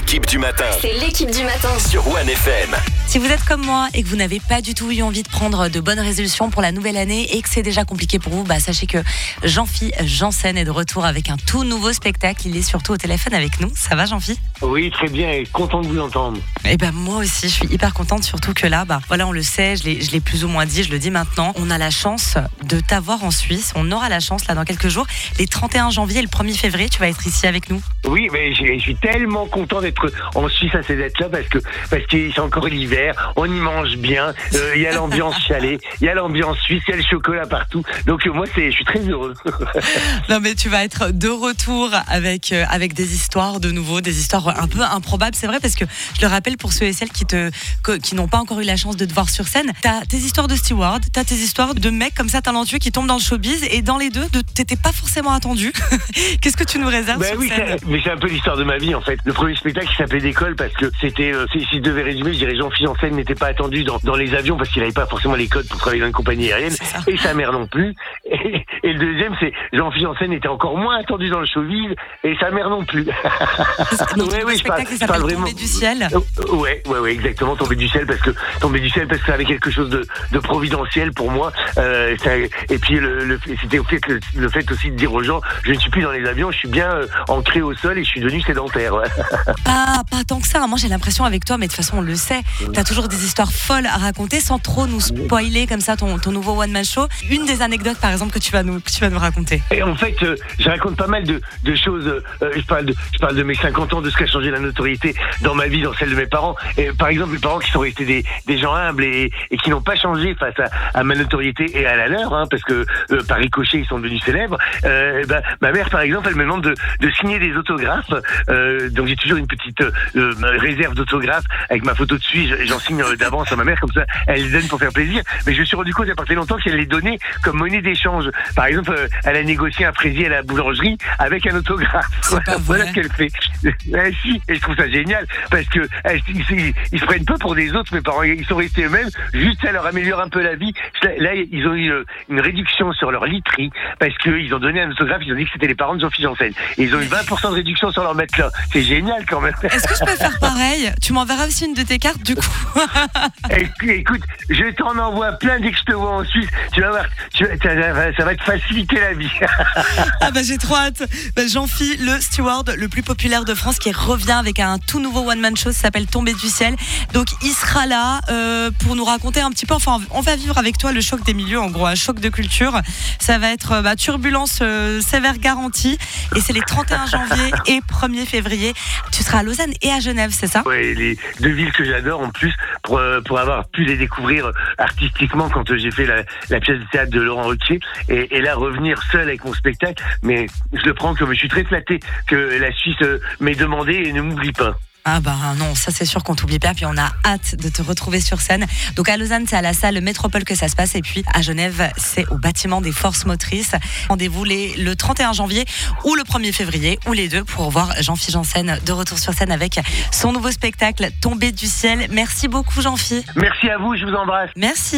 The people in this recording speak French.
l'équipe du matin. C'est l'équipe du matin. Sur One FM. Si vous êtes comme moi et que vous n'avez pas du tout eu envie de prendre de bonnes résolutions pour la nouvelle année et que c'est déjà compliqué pour vous, sachez que Jean-Phi Janssen est de retour avec un tout nouveau spectacle. Il est surtout au téléphone avec nous. Ça va, Jean-Phi ? Oui, très bien, et content de vous entendre. Moi aussi, je suis hyper contente, surtout que là, on le sait, je l'ai plus ou moins dit, je le dis maintenant. On a la chance de t'avoir en Suisse. On aura la chance, là, dans quelques jours. Les 31 janvier et le 1er février, tu vas être ici avec nous. Oui, mais je suis tellement content d'être en Suisse à ces dates-là parce que c'est encore l'hiver, on y mange bien, il y a l'ambiance chalet, il y a l'ambiance suisse, il y a le chocolat partout. Donc moi, je suis très heureux. Non, mais tu vas être de retour avec des histoires de nouveau, des histoires un peu improbables, c'est vrai, parce que je le rappelle pour ceux et celles qui n'ont pas encore eu la chance de te voir sur scène, t'as tes histoires de steward, t'as tes histoires de mecs comme ça talentueux qui tombent dans le showbiz, et dans les deux, t'étais pas forcément attendu. Qu'est-ce que tu nous réserves sur scène ? Mais c'est un peu l'histoire de ma vie en fait. Le premier spectacle qui s'appelait d'école parce que c'était, si je devais résumer, je dirais Jean-Phi Janssen n'était pas attendu dans les avions parce qu'il n'avait pas forcément les codes pour travailler dans une compagnie aérienne, et sa mère non plus. Et le deuxième, c'est Jean-Phi Janssen était encore moins attendu dans le showbiz et sa mère non plus. Donc le spectacle il s'appelle Tomber du ciel. Ouais, exactement, Tomber du ciel parce que ça avait quelque chose de providentiel pour moi. Et puis c'était le fait aussi de dire aux gens, je ne suis plus dans les avions, je suis bien ancré au sol et je suis devenu sédentaire. Ouais. Pas tant que ça. Moi j'ai l'impression avec toi, mais de toute façon on le sait, t'as toujours des histoires folles à raconter sans trop nous spoiler comme ça ton nouveau one man show. Une des anecdotes par exemple que tu vas nous raconter. Et en fait, je raconte pas mal de choses. Je parle de mes 50 ans, de ce qui a changé la notoriété dans ma vie, dans celle de mes parents. Et par exemple, mes parents qui sont restés des gens humbles et qui n'ont pas changé face à ma notoriété et à la leur, parce que par ricochet, ils sont devenus célèbres. Ma mère, par exemple, elle me demande de signer des autographes. Donc j'ai toujours une petite réserve d'autographes avec ma photo dessus. J'en signe d'avance à ma mère, comme ça, elle les donne pour faire plaisir. Mais je me suis rendu compte il y a pas très longtemps qu'elle les donnait comme monnaie d'échange. Par exemple, elle a négocié un fraisier à la boulangerie avec un autographe. Voilà ce qu'elle fait. Si, et je trouve ça génial parce que ils se prennent pas pour des autres. Mes parents, ils sont restés eux-mêmes. Juste, ça leur améliore un peu la vie. Là, ils ont eu une réduction sur leur literie parce qu'ils ont donné un autographe. Ils ont dit que c'était les parents de Jean-Phi Janssen. Et ils ont eu 20% de réduction sur leur matelas. C'est génial quand même. Est-ce que je peux faire pareil ? Tu m'enverras aussi une de tes cartes du coup. Écoute, je t'en envoie plein dès que je te vois en Suisse. Tu vas voir, ça va te faciliter la vie. J'ai trop hâte. Jean-Phi, le steward le plus populaire de France, qui revient avec un tout nouveau one man show, ça s'appelle Tomber du ciel. Donc il sera là pour nous raconter un petit peu. Enfin, on va vivre avec toi le choc des milieux, en gros, un choc de culture. Ça va être turbulence sévère garantie. Et c'est les 31 janvier et 1er février. Tu seras à Lausanne et à Genève, c'est ça ? Oui, les deux villes que j'adore en plus pour avoir pu les découvrir artistiquement quand j'ai fait la pièce de théâtre de Laurent Ruquier et là revenir seul avec mon spectacle, mais je le prends comme je suis très flatté que la Suisse m'ait demandé et ne m'oublie pas. Non, ça c'est sûr qu'on t'oublie pas, puis on a hâte de te retrouver sur scène. Donc à Lausanne, c'est à la salle Métropole que ça se passe, et puis à Genève, c'est au bâtiment des Forces Motrices. Rendez-vous le 31 janvier ou le 1er février, ou les deux, pour voir Jean-Phi Janssen de retour sur scène avec son nouveau spectacle Tomber du ciel. Merci beaucoup Jean-Phi. Merci à vous, je vous embrasse. Merci.